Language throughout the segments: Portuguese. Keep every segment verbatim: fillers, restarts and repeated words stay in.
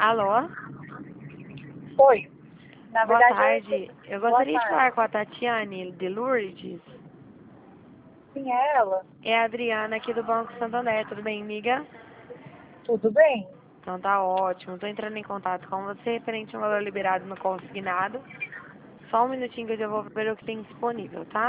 Alô? Oi. Na Boa verdade, tarde. Eu Boa gostaria de tarde. falar com a Tatiane de Lourdes. Sim, é ela. É a Adriana aqui do Banco Santander. Tudo bem, amiga? Tudo bem? Então tá ótimo. Tô entrando em contato com você referente ao valor liberado no consignado. Só um minutinho que eu já vou ver o que tem disponível, tá?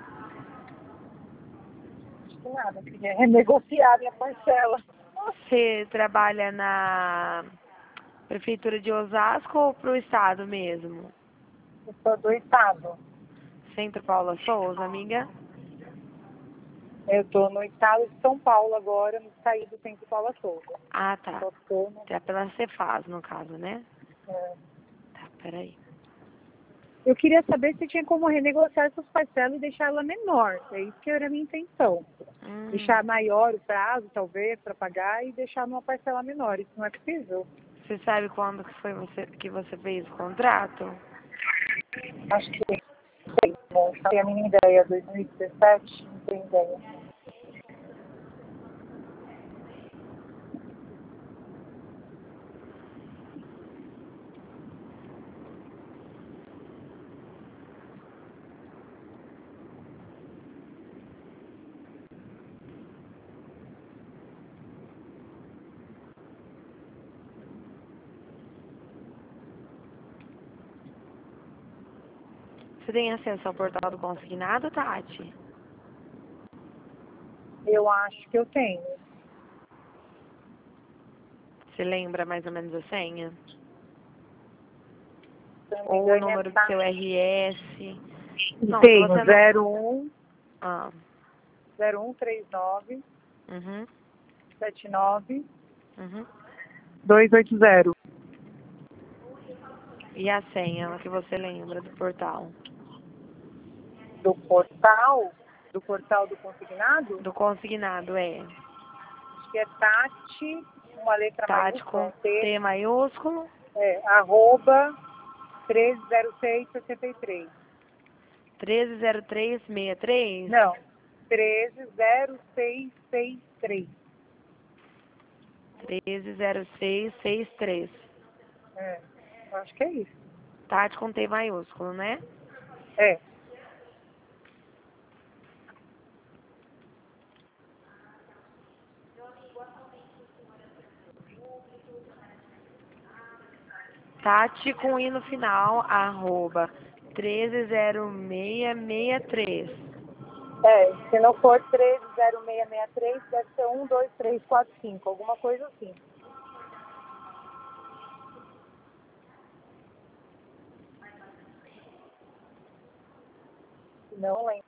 Acho que nada. Queria renegociar minha parcela. Você trabalha na Prefeitura de Osasco ou pro Estado mesmo? Eu sou do estado. Centro Paula Souza, amiga? Eu estou no estado de São Paulo agora, no saí do centro de Paula Souza. Ah, tá. Só tô no- É pela Cefaz, no caso, né? é. Tá, peraí. Eu queria saber se tinha como renegociar essas parcelas e deixar ela menor. É isso que era a minha intenção. Hum. Deixar maior o prazo, talvez, para pagar e deixar numa parcela menor. Isso não é possível? Você sabe quando que foi você, que você fez o contrato? Acho que sei. Não tenho a mínima ideia. dois mil e dezessete? Não tenho ideia. Você tem acesso ao portal do consignado, Tati? Eu acho que eu tenho. Você lembra mais ou menos a senha? Se eu não me Ou o engano, é número do tá. seu R S? Não, se Tenho você não... zero um Ah, zero um três nove uhum, sete nove uhum. dois oito zero. E a senha, a que você lembra do portal? Do portal, do portal do consignado, Do consignado, é acho que é Tati, uma letra Tati maiúscula, com um T, T maiúsculo, é, arroba treze zero seis sessenta e três. treze zero três sessenta e três, Não, treze zero seis sessenta e três. treze zero seis sessenta e três. É, eu acho que é isso. Tati com T maiúsculo, né? É, Tati com I no final, arroba treze zero seis sessenta e três. é, se não for treze zero seis sessenta e três, deve ser um dois três quatro cinco, alguma coisa assim. Não lembro.